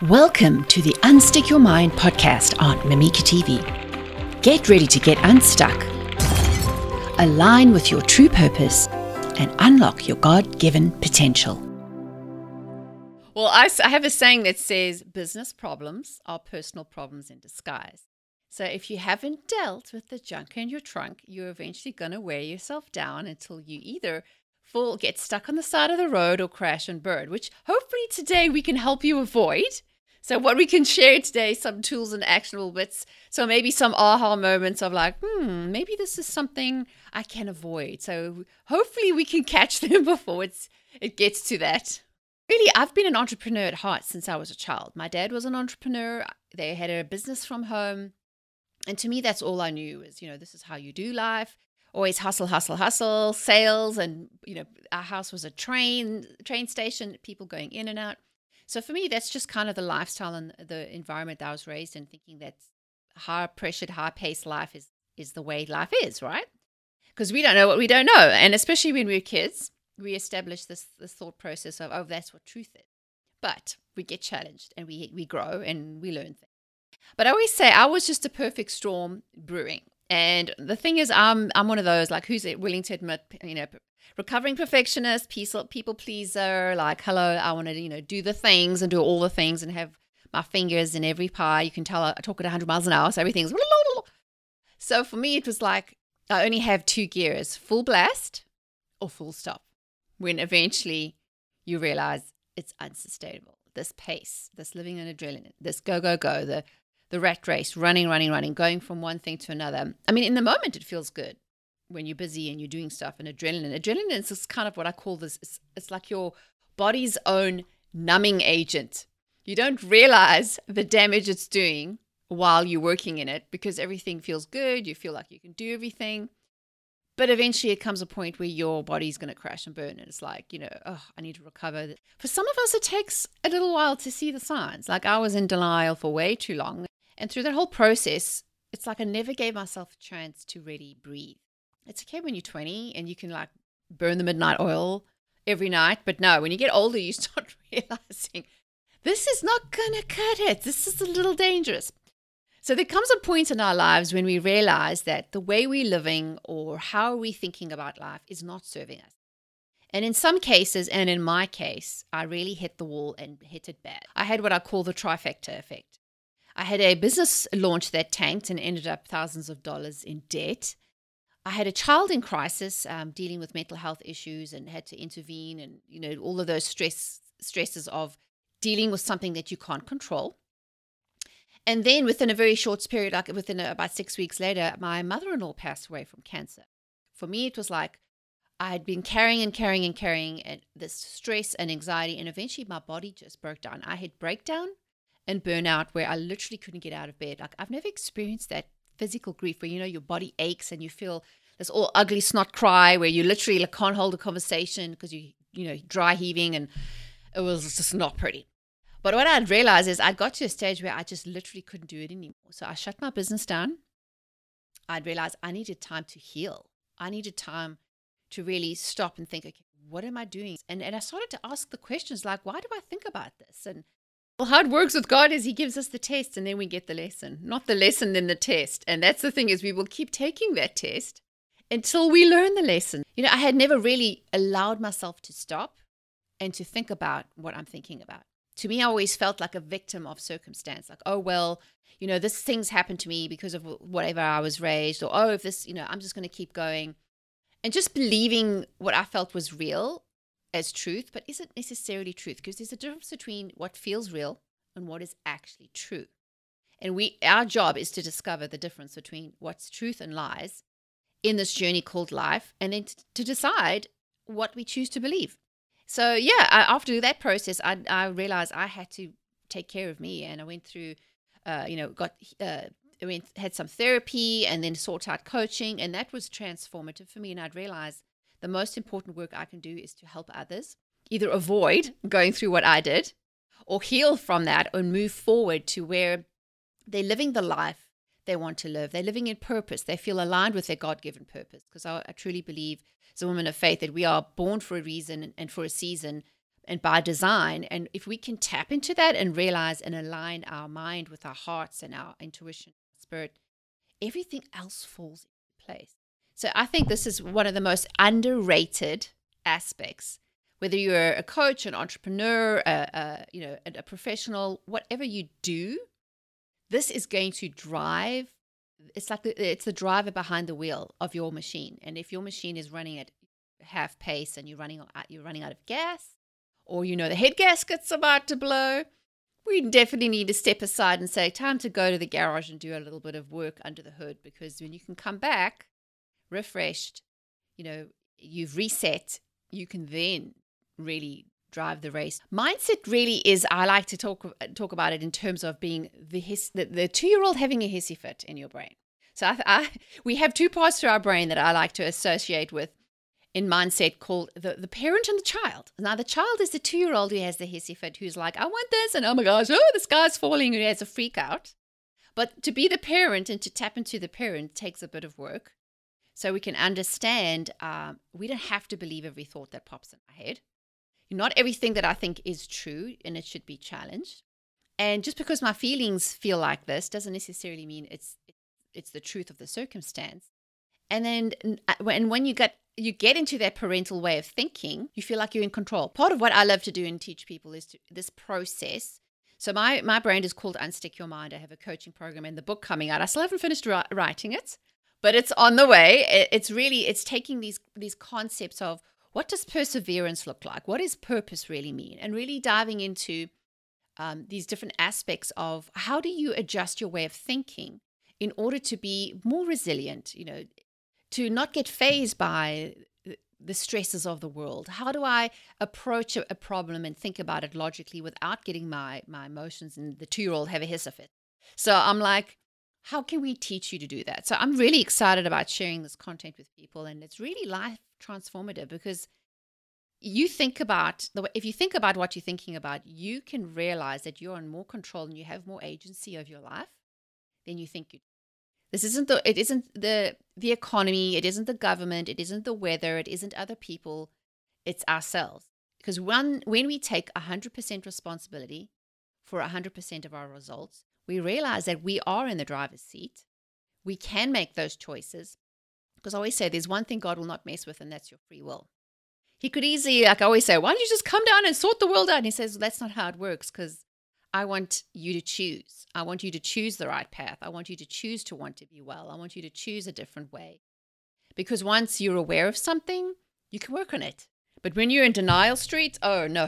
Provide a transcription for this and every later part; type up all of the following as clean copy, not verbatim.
Welcome to the Unstick Your Mind podcast on Mimika TV. Get ready to get unstuck, align with your true purpose, and unlock your God-given potential. Well, I have a saying that says business problems are personal problems in disguise. So if you haven't dealt with the junk in your trunk, you're eventually going to wear yourself down until you either get stuck on the side of the road or crash and burn, which hopefully today we can help you avoid. So what we can share today, some tools and actionable bits. So maybe some aha moments of like, maybe this is something I can avoid. So hopefully we can catch them before it gets to that. Really, I've been an entrepreneur at heart since I was a child. My dad was an entrepreneur. They had a business from home. And to me, that's all I knew is, this is how you do life. Always hustle, hustle, hustle, sales. And, our house was a train station, people going in and out. So for me, that's just kind of the lifestyle and the environment that I was raised in, thinking that high-pressured, high-paced life is the way life is, right? Because we don't know what we don't know. And especially when we were kids, we established this thought process of, oh, that's what truth is. But we get challenged and we grow and we learn things. But I always say I was just a perfect storm brewing. And the thing is, I'm one of those, like, who's willing to admit, recovering perfectionist, people pleaser, like, hello, I want to, do the things and do all the things and have my fingers in every pie. You can tell I talk at 100 miles an hour, so everything's... So for me, it was like, I only have two gears, full blast or full stop. When eventually you realize it's unsustainable. This pace, this living on adrenaline, this go, the rat race, running, going from one thing to another. I mean, in the moment, it feels good when you're busy and you're doing stuff. And adrenaline is kind of what I call this. It's like your body's own numbing agent. You don't realize the damage it's doing while you're working in it because everything feels good. You feel like you can do everything. But eventually it comes a point where your body's going to crash and burn. And it's like, I need to recover. For some of us, it takes a little while to see the signs. Like I was in denial for way too long. And through that whole process, it's like I never gave myself a chance to really breathe. It's okay when you're 20 and you can like burn the midnight oil every night. But no, when you get older, you start realizing this is not going to cut it. This is a little dangerous. So there comes a point in our lives when we realize that the way we're living or how we're thinking about life is not serving us. And in some cases, and in my case, I really hit the wall and hit it bad. I had what I call the trifecta effect. I had a business launch that tanked and ended up thousands of dollars in debt. I had a child in crisis dealing with mental health issues and had to intervene and, all of those stresses of dealing with something that you can't control. And then within a very short period, like within about 6 weeks later, my mother-in-law passed away from cancer. For me, it was like I had been carrying and this stress and anxiety, and eventually my body just broke down. I had breakdown and burnout where I literally couldn't get out of bed. Like I've never experienced that physical grief where, your body aches and you feel this all ugly snot cry where you literally like, can't hold a conversation because you dry heaving, and it was just not pretty. But what I'd realized is I'd got to a stage where I just literally couldn't do it anymore. So I shut my business down. I'd realized I needed time to heal. I needed time to really stop and think, okay, what am I doing? And I started to ask the questions like, why do I think about this? And well, how it works with God is he gives us the test and then we get the lesson. Not the lesson, then the test. And that's the thing is we will keep taking that test until we learn the lesson. I had never really allowed myself to stop and to think about what I'm thinking about. To me, I always felt like a victim of circumstance. Like, oh, well, this thing's happened to me because of whatever I was raised. Or, oh, if this, I'm just going to keep going. And just believing what I felt was real as truth, but isn't necessarily truth, because there's a difference between what feels real and what is actually true. And our job is to discover the difference between what's truth and lies in this journey called life, and then to decide what we choose to believe. So yeah, after that process, I realized I had to take care of me, and I went through, had some therapy, and then sought out coaching, and that was transformative for me. And I'd realized the most important work I can do is to help others either avoid going through what I did, or heal from that and move forward to where they're living the life they want to live. They're living in purpose. They feel aligned with their God-given purpose. Because I truly believe as a woman of faith that we are born for a reason and for a season, and by design. And if we can tap into that and realize and align our mind with our hearts and our intuition, spirit, everything else falls into place. So I think this is one of the most underrated aspects. Whether you're a coach, an entrepreneur, a professional, whatever you do, this is going to drive. It's like it's the driver behind the wheel of your machine. And if your machine is running at half pace and you're running out of gas, or the head gasket's about to blow, we definitely need to step aside and say, time to go to the garage and do a little bit of work under the hood. Because when you can come back refreshed, you've reset, you can then really drive the race. Mindset really is, I like to talk about it in terms of being the 2-year-old having a hissy fit in your brain. So we have two parts to our brain that I like to associate with in mindset, called the parent and the child. Now, the child is the 2-year-old who has the hissy fit, who's like, I want this, and oh my gosh, the sky's falling, who has a freak out. But to be the parent and to tap into the parent takes a bit of work. So we can understand we don't have to believe every thought that pops in our head. Not everything that I think is true, and it should be challenged. And just because my feelings feel like this doesn't necessarily mean it's the truth of the circumstance. And then when you get into that parental way of thinking, you feel like you're in control. Part of what I love to do and teach people is this process. So my brand is called Unstick Your Mind. I have a coaching program and the book coming out. I still haven't finished writing it, but it's on the way. It's taking these concepts of, what does perseverance look like? What does purpose really mean? And really diving into these different aspects of how do you adjust your way of thinking in order to be more resilient, to not get fazed by the stresses of the world. How do I approach a problem and think about it logically without getting my emotions and the 2-year-old have a hiss of it? So I'm like, how can we teach you to do that? So I'm really excited about sharing this content with people, and it's really life transformative, because if you think about what you're thinking about, you can realize that you're in more control and you have more agency of your life than you think you do. It isn't the economy, it isn't the government, it isn't the weather, it isn't other people, it's ourselves. Because when we take 100% responsibility for 100% of our results, we realize that we are in the driver's seat. We can make those choices. Because I always say there's one thing God will not mess with, and that's your free will. He could easily, like I always say, why don't you just come down and sort the world out? And he says, that's not how it works, because I want you to choose. I want you to choose the right path. I want you to choose to want to be well. I want you to choose a different way. Because once you're aware of something, you can work on it. But when you're in denial street, oh no,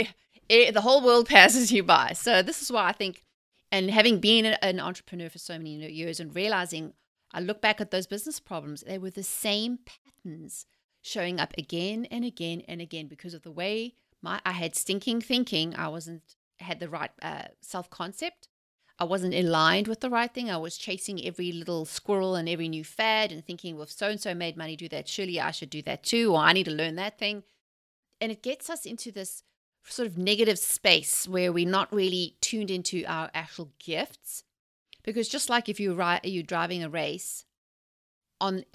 the whole world passes you by. So this is why I think, and having been an entrepreneur for so many years and realizing, I look back at those business problems, they were the same patterns showing up again and again and again because of the way I had stinking thinking. I had the right self-concept. I wasn't aligned with the right thing. I was chasing every little squirrel and every new fad and thinking, well, if so-and-so made money do that, surely I should do that too, or I need to learn that thing. And it gets us into this sort of negative space where we're not really tuned into our actual gifts. Because just like if you're driving a race on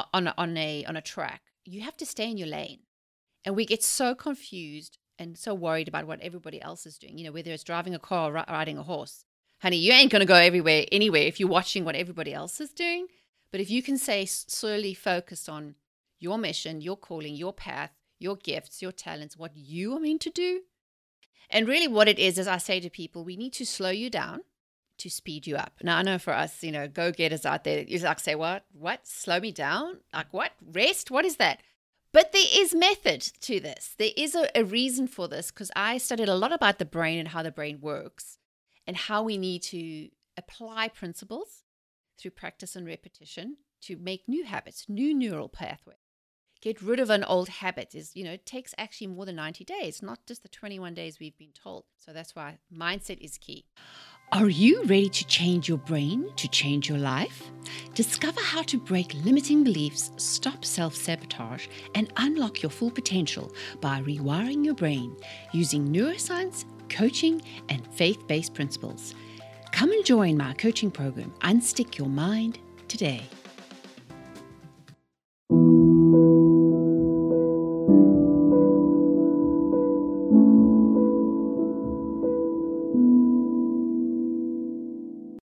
a track, you have to stay in your lane. And we get so confused and so worried about what everybody else is doing, whether it's driving a car or riding a horse. Honey, you ain't going to go anywhere if you're watching what everybody else is doing. But if you can stay solely focused on your mission, your calling, your path, your gifts, your talents, what you are meant to do. And really what it is, as I say to people, we need to slow you down to speed you up. Now, I know for us, go-getters out there, you like say, what? Slow me down? Like what? Rest? What is that? But there is method to this. There is a reason for this, because I studied a lot about the brain and how the brain works and how we need to apply principles through practice and repetition to make new habits, new neural pathways. Get rid of an old habit it takes actually more than 90 days, not just the 21 days we've been told. So that's why mindset is key. Are you ready to change your brain to change your life? Discover how to break limiting beliefs, stop self-sabotage, and unlock your full potential by rewiring your brain using neuroscience, coaching, and faith-based principles. Come and join my coaching program, Unstick Your Mind, today.